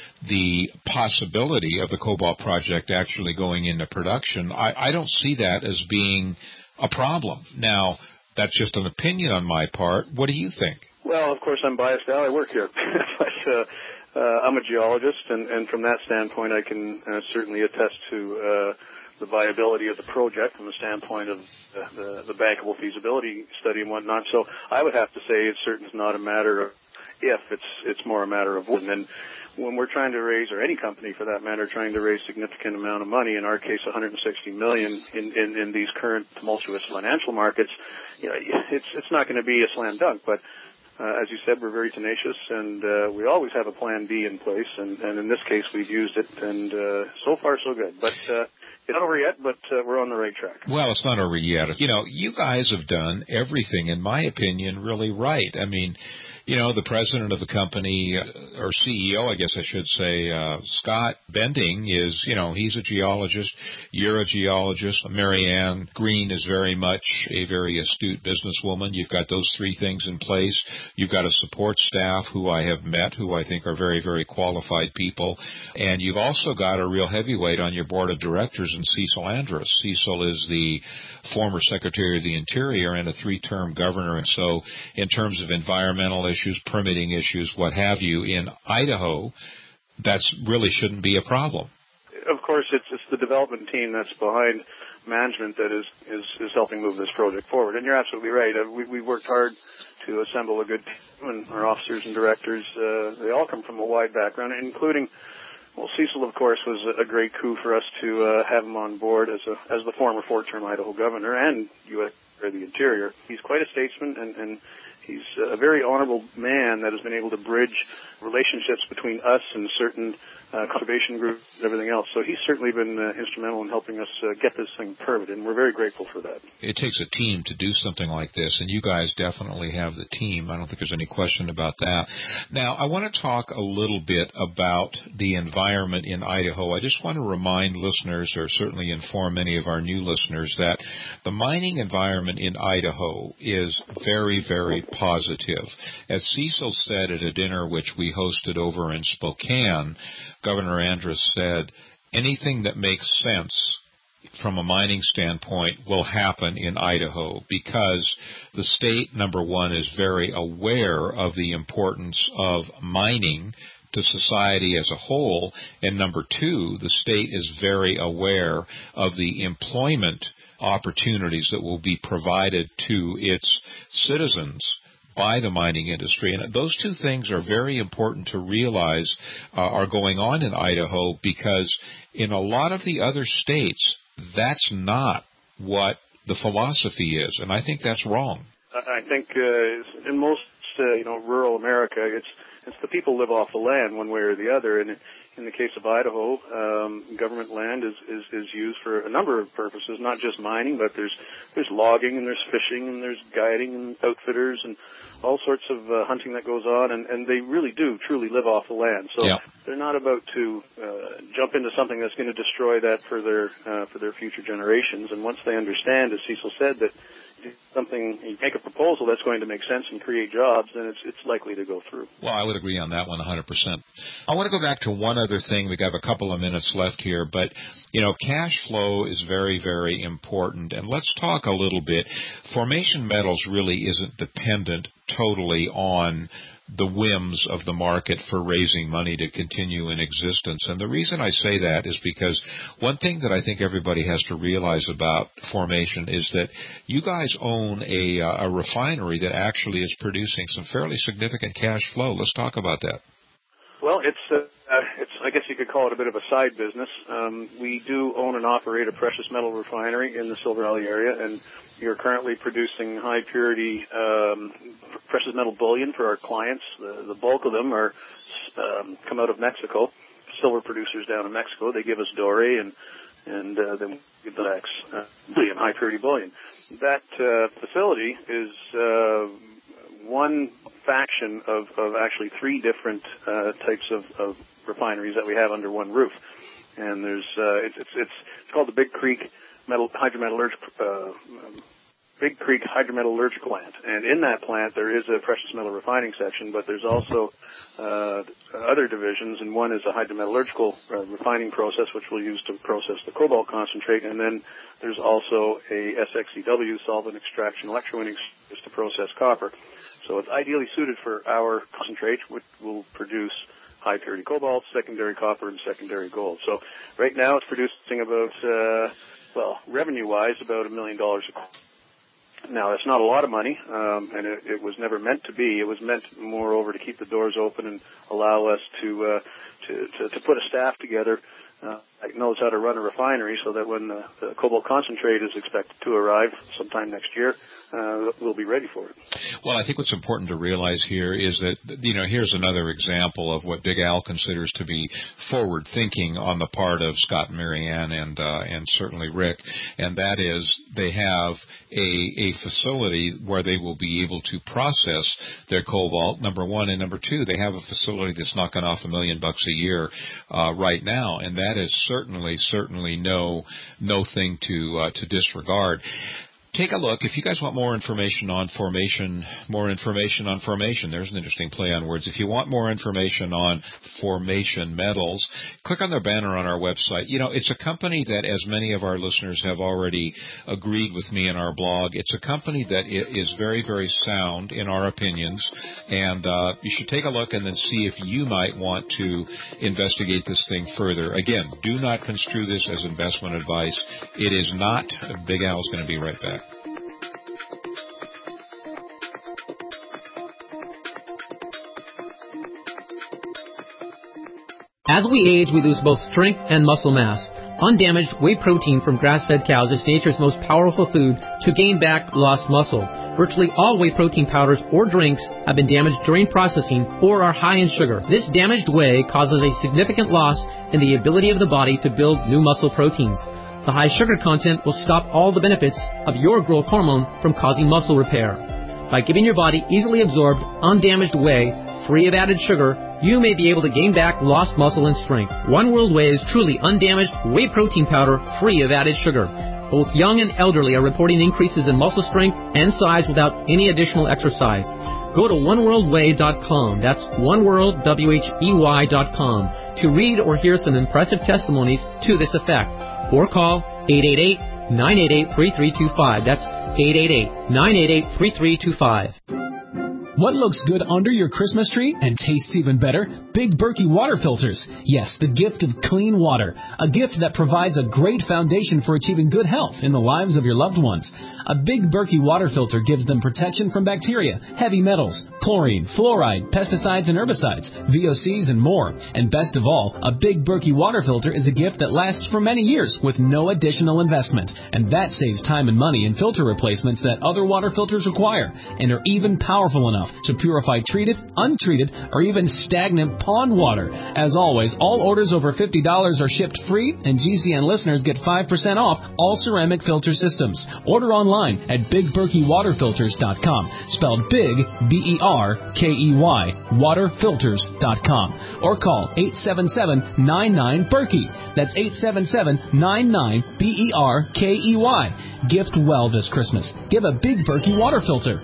the possibility of the Cobalt project actually going into production, I, I don't see that as being a problem. Now, that's just an opinion on my part. What do you think? Well, of course, I'm biased now. I work here. but uh, uh, I'm a geologist, and, and from that standpoint, I can uh, certainly attest to uh, the viability of the project from the standpoint of the, the, the bankable feasibility study and whatnot. So I would have to say it's certainly not a matter of if, it's it's more a matter of when. And when we're trying to raise, or any company for that matter, trying to raise significant amount of money, in our case one hundred sixty million dollars in, in, in these current tumultuous financial markets, you know, it's, it's not going to be a slam dunk, but Uh, as you said, we're very tenacious, and uh, we always have a plan B in place, and, and in this case, we've used it, and uh, so far, so good. But uh, it's not over yet, but uh, we're on the right track. Well, it's not over yet. You know, you guys have done everything, in my opinion, really right. I mean, you know, the president of the company, uh, or C E O, I guess I should say, uh, Scott Bending is, you know, he's a geologist. You're a geologist. Marianne Green is very much a very astute businesswoman. You've got those three things in place. You've got a support staff who I have met, who I think are very, very qualified people. And you've also got a real heavyweight on your board of directors in Cecil Andrus. Cecil is the former Secretary of the Interior and a three-term governor. And so in terms of environmental issues, permitting issues, what have you, in Idaho, that's really shouldn't be a problem. Of course, it's, it's the development team that's behind management that is, is, is helping move this project forward. And you're absolutely right. Uh, we, we worked hard to assemble a good team, and our officers and directors, uh, they all come from a wide background, including, well, Cecil, of course, was a great coup for us to uh, have him on board as a as the former four-term Idaho governor and U S Secretary of the Interior. He's quite a statesman, and, and he's a very honorable man that has been able to bridge relationships between us and certain uh, conservation groups and everything else. So he's certainly been uh, instrumental in helping us uh, get this thing permitted, and we're very grateful for that. It takes a team to do something like this, and you guys definitely have the team. I don't think there's any question about that. Now, I want to talk a little bit about the environment in Idaho. I just want to remind listeners, or certainly inform many of our new listeners, that the mining environment in Idaho is very, very positive. As Cecil said at a dinner which we hosted over in Spokane, Governor Andrus said, anything that makes sense from a mining standpoint will happen in Idaho because the state, number one, is very aware of the importance of mining to society as a whole, and number two, the state is very aware of the employment opportunities that will be provided to its citizens by the mining industry. And those two things are very important to realize uh, are going on in Idaho, because in a lot of the other states, that's not what the philosophy is, and I think that's wrong. I think uh, in most uh, you know rural America, it's it's the people live off the land one way or the other, and in the case of Idaho, um, government land is, is, is used for a number of purposes, not just mining, but there's there's logging and there's fishing and there's guiding and outfitters and all sorts of uh, hunting that goes on, and, and they really do truly live off the land. So yep. they're not about to uh, jump into something that's going to destroy that for their uh, for their future generations. And once they understand, as Cecil said, that something, you make a proposal that's going to make sense and create jobs, then it's it's likely to go through. Well, I would agree on that one one hundred percent. I want to go back to one other thing. We have a couple of minutes left here, but, you know, cash flow is very, very important. And let's talk a little bit. Formation Metals really isn't dependent totally on the whims of the market for raising money to continue in existence. And the reason I say that is because one thing that I think everybody has to realize about Formation is that you guys own a, a refinery that actually is producing some fairly significant cash flow. Let's talk about that. Well, it's, uh, uh, it's, I guess you could call it a bit of a side business. Um, we do own and operate a precious metal refinery in the Silver Valley area, and we are currently producing high purity um, precious metal bullion for our clients. The, the bulk of them are um, come out of Mexico, silver producers down in Mexico. They give us doré and and uh, then we give the next uh, bullion, high purity bullion. That uh, facility is uh, one faction of, of actually three different uh, types of, of refineries that we have under one roof. And there's uh, it's, it's it's it's called the Big Creek Metal Hydrometallurgical uh, Big Creek Hydrometallurgical Plant. And in that plant there is a precious metal refining section, but there's also uh, other divisions, and one is a hydrometallurgical uh, refining process, which we'll use to process the cobalt concentrate, and then there's also a S X E W, solvent extraction electrowinning, to process copper. So it's ideally suited for our concentrate, which will produce high purity cobalt, secondary copper, and secondary gold. So right now it's producing about, uh, well, revenue-wise, about a million dollars a quarter. Now, that's not a lot of money, um, and it, it was never meant to be. It was meant, moreover, to keep the doors open and allow us to uh, to, to, to put a staff together uh, that knows how to run a refinery, so that when the, the cobalt concentrate is expected to arrive sometime next year, uh, we'll be ready for it. Well, I think what's important to realize here is that, you know, here's another example of what Big Al considers to be forward thinking on the part of Scott and Marianne and uh, and certainly Rick, and that is they have a, a facility where they will be able to process their cobalt, number one, and number two, they have a facility that's knocking off a million bucks a year uh, right now, and that is certainly, certainly no no thing to uh, to disregard. Take a look. If you guys want more information on Formation, more information on Formation, there's an interesting play on words. If you want more information on Formation Metals, click on their banner on our website. You know, it's a company that, as many of our listeners have already agreed with me in our blog, it's a company that is very, very sound in our opinions, and uh, you should take a look and then see if you might want to investigate this thing further. Again, do not construe this as investment advice. It is not. Big Al's going to be right back. As we age, we lose both strength and muscle mass. Undamaged whey protein from grass-fed cows is nature's most powerful food to gain back lost muscle. Virtually all whey protein powders or drinks have been damaged during processing or are high in sugar. This damaged whey causes a significant loss in the ability of the body to build new muscle proteins. The high sugar content will stop all the benefits of your growth hormone from causing muscle repair. By giving your body easily absorbed, undamaged whey, free of added sugar, you may be able to gain back lost muscle and strength. One World Whey is truly undamaged whey protein powder free of added sugar. Both young and elderly are reporting increases in muscle strength and size without any additional exercise. Go to one world whey dot com, that's one world w h e y dot com, to read or hear some impressive testimonies to this effect. Or call eight eight eight, nine eight eight, three three two five. That's eight eight eight, nine eight eight, three three two five. What looks good under your Christmas tree and tastes even better? Big Berkey water filters. Yes, the gift of clean water. A gift that provides a great foundation for achieving good health in the lives of your loved ones. A Big Berkey water filter gives them protection from bacteria, heavy metals, chlorine, fluoride, pesticides and herbicides, V O Cs and more. And best of all, a Big Berkey water filter is a gift that lasts for many years with no additional investment. And that saves time and money in filter replacements that other water filters require and are even powerful enough enough to purify treated, untreated, or even stagnant pond water. As always, all orders over fifty dollars are shipped free, and G C N listeners get five percent off all ceramic filter systems. Order online at big berkey water filters dot com, spelled big, B E R K E Y, water filters dot com, or call eight seven seven, nine nine, Berkey. That's eight seven seven, nine nine, B E R K E Y. Gift well this Christmas. Give a Big Berkey water filter.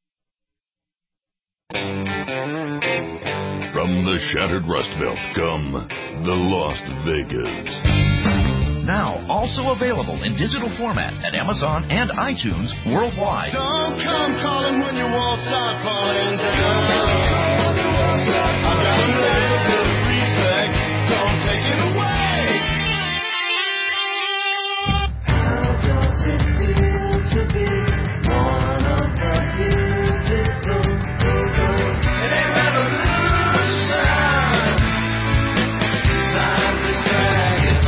From the shattered Rust Belt come the Las Vegas. Now also available in digital format at Amazon and iTunes worldwide. Don't come calling when your walls start falling down. I've got a little bit of respect. Don't take it away. How does it feel to be one of the beautiful people? It ain't revolution. Time to strike.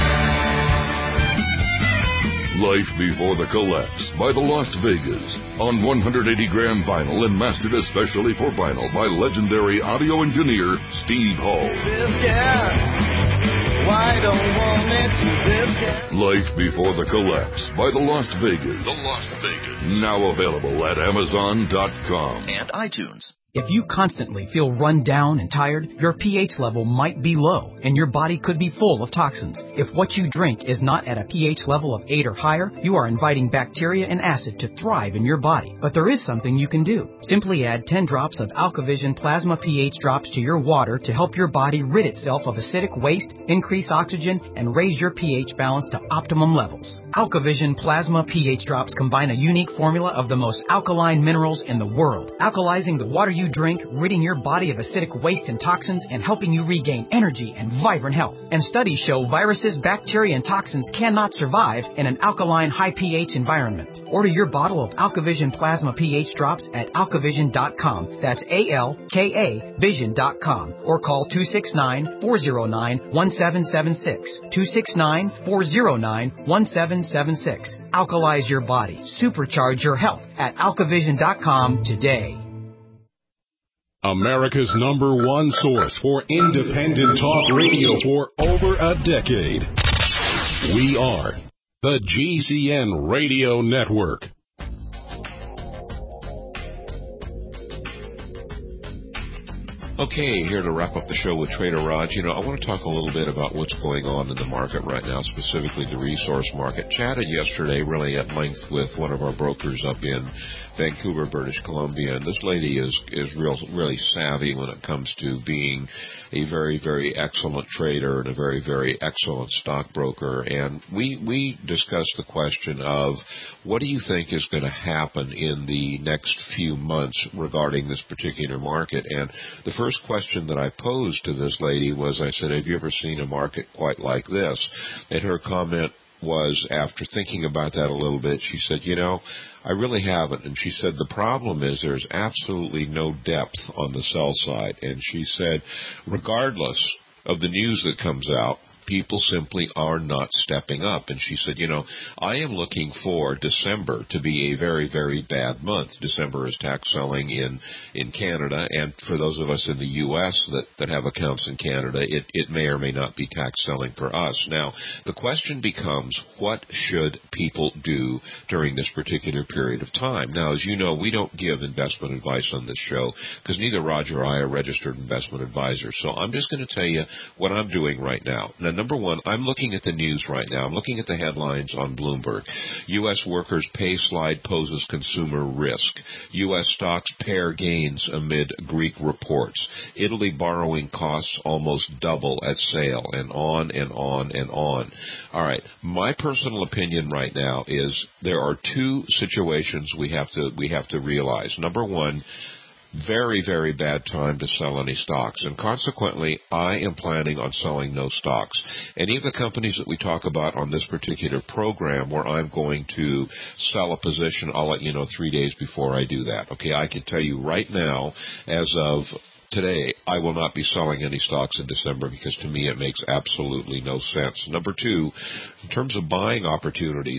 Life Before the Collapse by the Las Vegas on one hundred eighty gram vinyl and mastered especially for vinyl by legendary audio engineer Steve Hall. This cat, why don't want it? This cat. Life Before the Collapse by the Las Vegas. The Las Vegas. Now available at amazon dot com and iTunes. If you constantly feel run down and tired, your pH level might be low, and your body could be full of toxins. If what you drink is not at a pH level of eight or higher, you are inviting bacteria and acid to thrive in your body. But there is something you can do. Simply add ten drops of AlkaVision Plasma pH drops to your water to help your body rid itself of acidic waste, increase oxygen, and raise your pH balance to optimum levels. AlkaVision Plasma pH drops combine a unique formula of the most alkaline minerals in the world, alkalizing the water you drink, ridding your body of acidic waste and toxins, and helping you regain energy and vibrant health. And studies show viruses, bacteria, and toxins cannot survive in an alkaline, high pH environment. Order your bottle of AlkaVision Plasma pH drops at alkavision dot com. That's A L K A vision dot com. Or call two six nine, four zero nine, one seven seven six. two six nine, four zero nine, one seven seven six. Alkalize your body. Supercharge your health at alkavision dot com today. America's number one source for independent talk radio for over a decade. We are the G C N Radio Network. Okay, here to wrap up the show with Trader Raj. You know, I want to talk a little bit about what's going on in the market right now, specifically the resource market. Chatted yesterday really at length with one of our brokers up in Vancouver, British Columbia, and this lady is is real, really savvy when it comes to being a very, very excellent trader and a very, very excellent stockbroker. And we we discussed the question of what do you think is going to happen in the next few months regarding this particular market. And the first question that I posed to this lady was, I said, have you ever seen a market quite like this? And her comment was, after thinking about that a little bit, she said, you know, I really haven't. And she said, the problem is there's absolutely no depth on the sell side. And she said, regardless of the news that comes out, people simply are not stepping up. And she said, you know, I am looking for December to be a very, very bad month. December is tax selling in, in Canada, and for those of us in the U S that, that have accounts in Canada, it, it may or may not be tax selling for us. Now, the question becomes, what should people do during this particular period of time? Now, as you know, we don't give investment advice on this show because neither Roger or I are registered investment advisors. So I'm just going to tell you what I'm doing right now. Now, number one, I'm looking at the news right now. I'm looking at the headlines on Bloomberg. U S workers' pay slide poses consumer risk. U S stocks pair gains amid Greek reports. Italy borrowing costs almost double at sale, and on and on and on. All right. My personal opinion right now is there are two situations we have to we have to realize. Number one, very, very bad time to sell any stocks. And consequently, I am planning on selling no stocks. Any of the companies that we talk about on this particular program where I'm going to sell a position, I'll let you know three days before I do that. Okay, I can tell you right now, as of today, I will not be selling any stocks in December because to me it makes absolutely no sense. Number two, in terms of buying opportunities,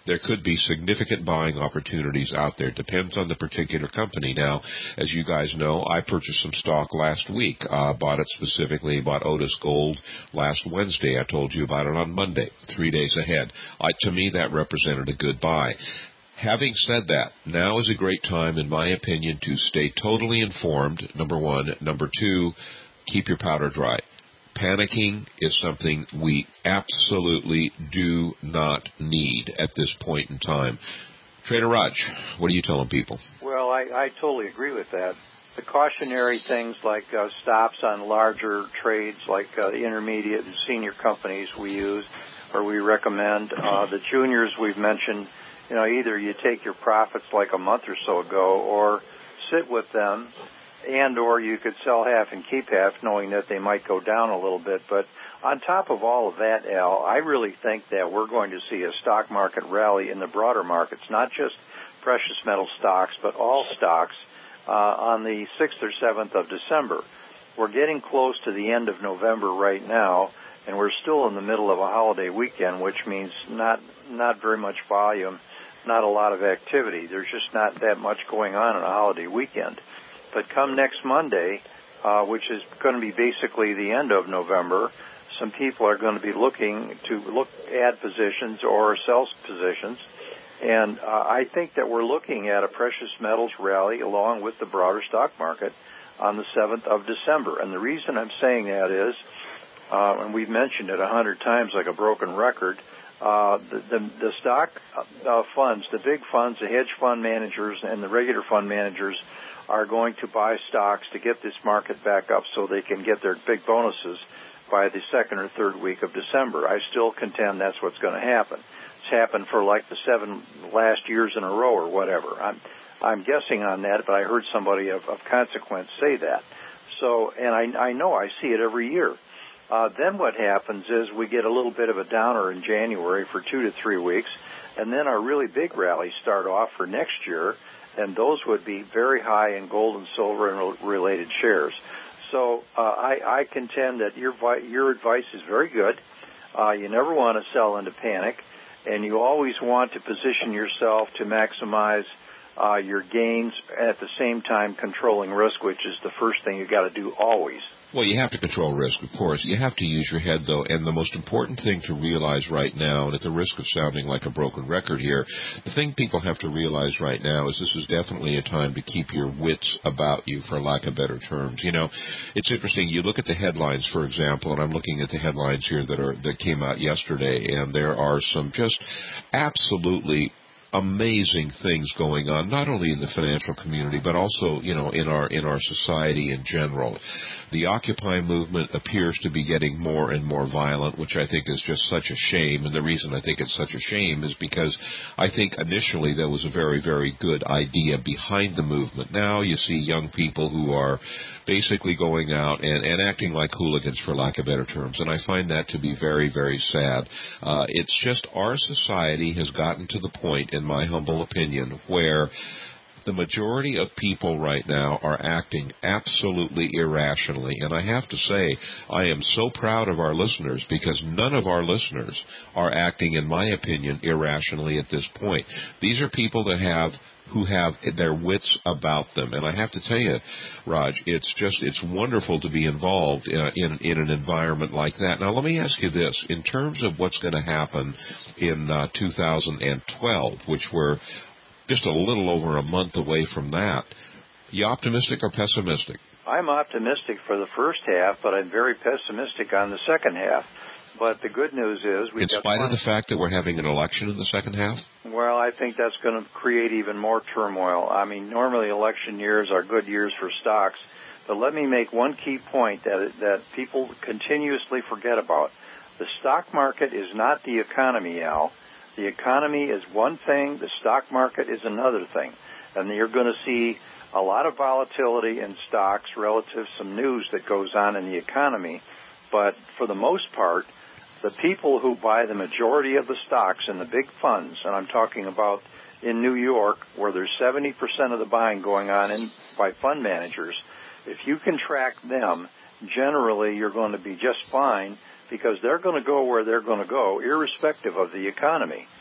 there could be significant buying opportunities out there. Depends on the particular company. Now, as you guys know, I purchased some stock last week. Uh, bought it specifically, bought Otis Gold last Wednesday. I told you about it on Monday, three days ahead. I, to me, that represented a good buy. Having said that, now is a great time, in my opinion, to stay totally informed, number one. Number two, keep your powder dry. Panicking is something we absolutely do not need at this point in time. Trader Raj, what are you telling people? Well, I, I totally agree with that. The cautionary things like uh, stops on larger trades, like uh, the intermediate and senior companies we use or we recommend. Uh, the juniors we've mentioned, you know, either you take your profits like a month or so ago or sit with them, and or you could sell half and keep half knowing that they might go down a little bit. But on top of all of that, Al, I really think that we're going to see a stock market rally in the broader markets, not just precious metal stocks, but all stocks uh, on the sixth or seventh of December. We're getting close to the end of November right now, and we're still in the middle of a holiday weekend, which means not not very much volume, not a lot of activity. There's just not that much going on on a holiday weekend. But come next Monday, uh, which is going to be basically the end of November, some people are going to be looking to look add positions or sell positions. And uh, I think that we're looking at a precious metals rally along with the broader stock market on the seventh of December. And the reason I'm saying that is, uh, and we've mentioned it a hundred times like a broken record, uh, the, the, the stock uh, funds, the big funds, the hedge fund managers and the regular fund managers are going to buy stocks to get this market back up so they can get their big bonuses by the second or third week of December. I still contend that's what's going to happen. It's happened for like the seven last years in a row or whatever. I'm I'm guessing on that, but I heard somebody of, of consequence say that. So, and I, I know I see it every year. Uh, then what happens is we get a little bit of a downer in January for two to three weeks, and then our really big rallies start off for next year, and those would be very high in gold and silver and related shares. So uh, I, I contend that your your advice is very good. Uh, you never want to sell into panic, and you always want to position yourself to maximize uh, your gains at the same time controlling risk, which is the first thing you got to do always. Well, you have to control risk, of course. You have to use your head, though, and the most important thing to realize right now, and at the risk of sounding like a broken record here, the thing people have to realize right now is this is definitely a time to keep your wits about you, for lack of better terms. You know, it's interesting. You look at the headlines, for example, and I'm looking at the headlines here that are that came out yesterday, and there are some just absolutely amazing things going on, not only in the financial community, but also, you know, in our in our society in general. The Occupy movement appears to be getting more and more violent, which I think is just such a shame. And the reason I think it's such a shame is because I think initially there was a very, very good idea behind the movement. Now you see young people who are basically going out and, and acting like hooligans, for lack of better terms. And I find that to be very, very sad. Uh, it's just our society has gotten to the point, in my humble opinion, where the majority of people right now are acting absolutely irrationally. And I have to say, I am so proud of our listeners, because none of our listeners are acting, in my opinion, irrationally at this point. These are people that have who have their wits about them. And I have to tell you, Raj, it's just, it's wonderful to be involved in, in, in an environment like that. Now, let me ask you this. In terms of what's going to happen in uh, two thousand twelve, which we're just a little over a month away from that, you optimistic or pessimistic? I'm optimistic for the first half, but I'm very pessimistic on the second half. But the good news is... We've in spite got of the fact that we're having an election in the second half? Well, I think that's going to create even more turmoil. I mean, normally election years are good years for stocks. But let me make one key point that that people continuously forget about. The stock market is not the economy, Al. The economy is one thing. The stock market is another thing. And you're going to see a lot of volatility in stocks relative to some news that goes on in the economy. But for the most part, the people who buy the majority of the stocks in the big funds, and I'm talking about in New York, where there's seventy percent of the buying going on in, by fund managers, if you can track them, generally you're going to be just fine, because they're going to go where they're going to go, irrespective of the economy.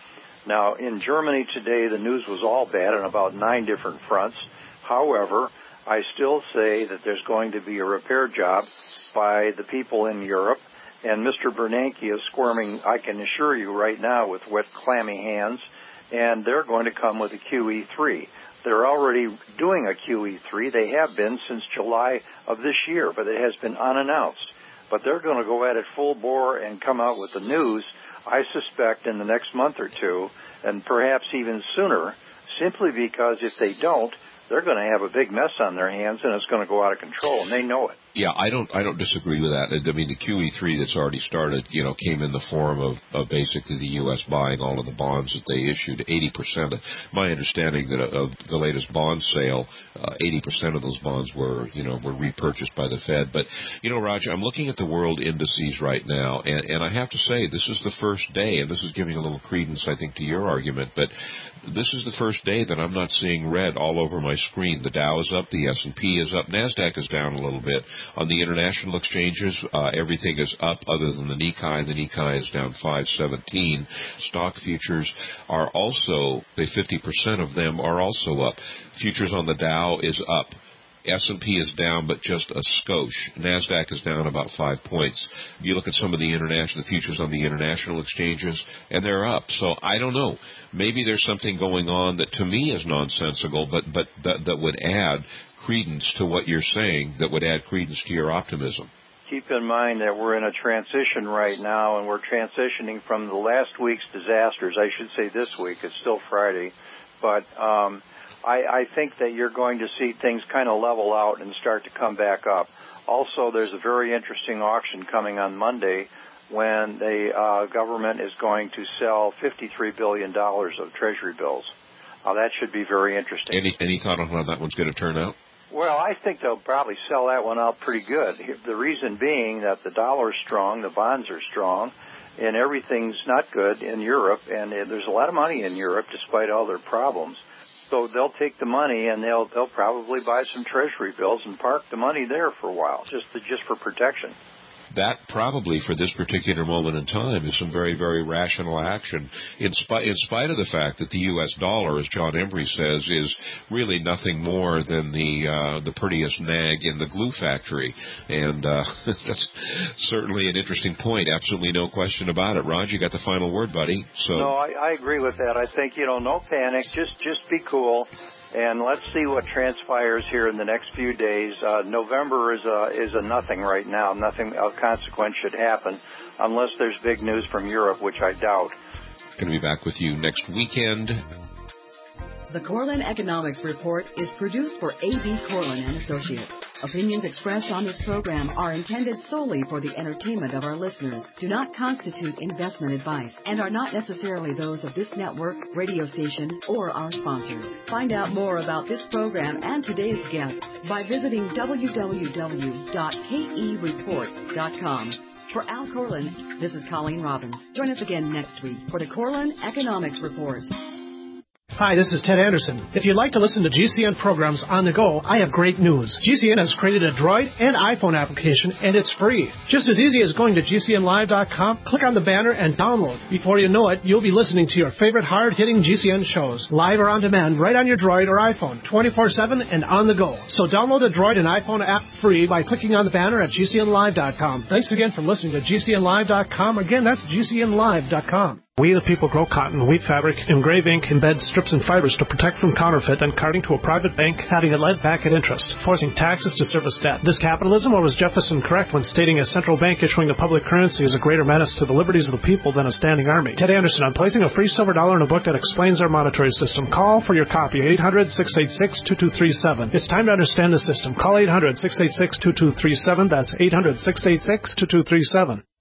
Now, in Germany today, the news was all bad on about nine different fronts. However, I still say that there's going to be a repair job by the people in Europe, and Mister Bernanke is squirming, I can assure you right now, with wet, clammy hands, and they're going to come with a Q E three. They're already doing a Q E three. They have been since July of this year, but it has been unannounced. But they're going to go at it full bore and come out with the news, I suspect, in the next month or two, and perhaps even sooner, simply because if they don't, they're going to have a big mess on their hands, and it's going to go out of control, and they know it. Yeah, I don't I don't disagree with that. I mean, the Q E three that's already started, you know, came in the form of, of basically the U S buying all of the bonds that they issued. eighty percent of my understanding that of the latest bond sale, uh, eighty percent of those bonds were, you know, were repurchased by the Fed. But, you know, Roger, I'm looking at the world indices right now, and, and I have to say this is the first day, and this is giving a little credence, I think, to your argument, but this is the first day that I'm not seeing red all over my screen. The Dow is up, the S and P is up, NASDAQ is down a little bit. On the international exchanges, uh, everything is up other than the Nikkei. The Nikkei is down five seventeen. Stock futures are also, the fifty percent of them are also up. Futures on the Dow is up. S and P is down, but just a skosh. NASDAQ is down about five points. You look at some of the international the futures on the international exchanges, and they're up. So I don't know. Maybe there's something going on that to me is nonsensical, but, but that, that would add credence to what you're saying, that would add credence to your optimism. Keep in mind that we're in a transition right now, and we're transitioning from the last week's disasters. I should say this week. It's still Friday. But um, I, I think that you're going to see things kind of level out and start to come back up. Also, there's a very interesting auction coming on Monday when the uh, government is going to sell fifty-three billion dollars of Treasury bills. Uh, that should be very interesting. Any, any thought on how that one's going to turn out? Well, I think they'll probably sell that one out pretty good. The reason being that the dollar's strong, the bonds are strong, and everything's not good in Europe, and there's a lot of money in Europe despite all their problems. So they'll take the money and they'll they'll probably buy some Treasury bills and park the money there for a while, just to, just for protection. That probably, for this particular moment in time, is some very, very rational action, in, spi- in spite of the fact that the U S dollar, as John Embry says, is really nothing more than the uh, the prettiest nag in the glue factory. And uh, that's certainly an interesting point. Absolutely no question about it. Rod, you got the final word, buddy. So No, I, I agree with that. I think, you know, no panic. Just just be cool. And let's see what transpires here in the next few days. Uh, November is a, is a nothing right now. Nothing of consequence should happen unless there's big news from Europe, which I doubt. Going to be back with you next weekend. The Corlin Economics Report is produced for A B. Corlin and Associates. Opinions expressed on this program are intended solely for the entertainment of our listeners, do not constitute investment advice, and are not necessarily those of this network, radio station, or our sponsors. Find out more about this program and today's guests by visiting w w w dot k e report dot com. For Al Corlin, this is Colleen Robbins. Join us again next week for the Corlin Economics Report. Hi, this is Ted Anderson. If you'd like to listen to G C N programs on the go, I have great news. G C N has created a Droid and iPhone application, and it's free. Just as easy as going to G C N live dot com, click on the banner, and download. Before you know it, you'll be listening to your favorite hard-hitting G C N shows, live or on demand, right on your Droid or iPhone, twenty-four seven and on the go. So download the Droid and iPhone app free by clicking on the banner at G C N live dot com. Thanks again for listening to G C N live dot com. Again, that's G C N live dot com. We the people grow cotton, wheat fabric, engrave ink, embed strips and fibers to protect from counterfeit, then carting to a private bank, having it lent back at interest, forcing taxes to service debt. This capitalism, or was Jefferson correct when stating a central bank issuing a public currency is a greater menace to the liberties of the people than a standing army? Ted Anderson, I'm placing a free silver dollar in a book that explains our monetary system. Call for your copy, eight hundred, six eight six, two two three seven. It's time to understand the system. Call eight hundred, six eight six, two two three seven. That's eight hundred, six eight six, two two three seven.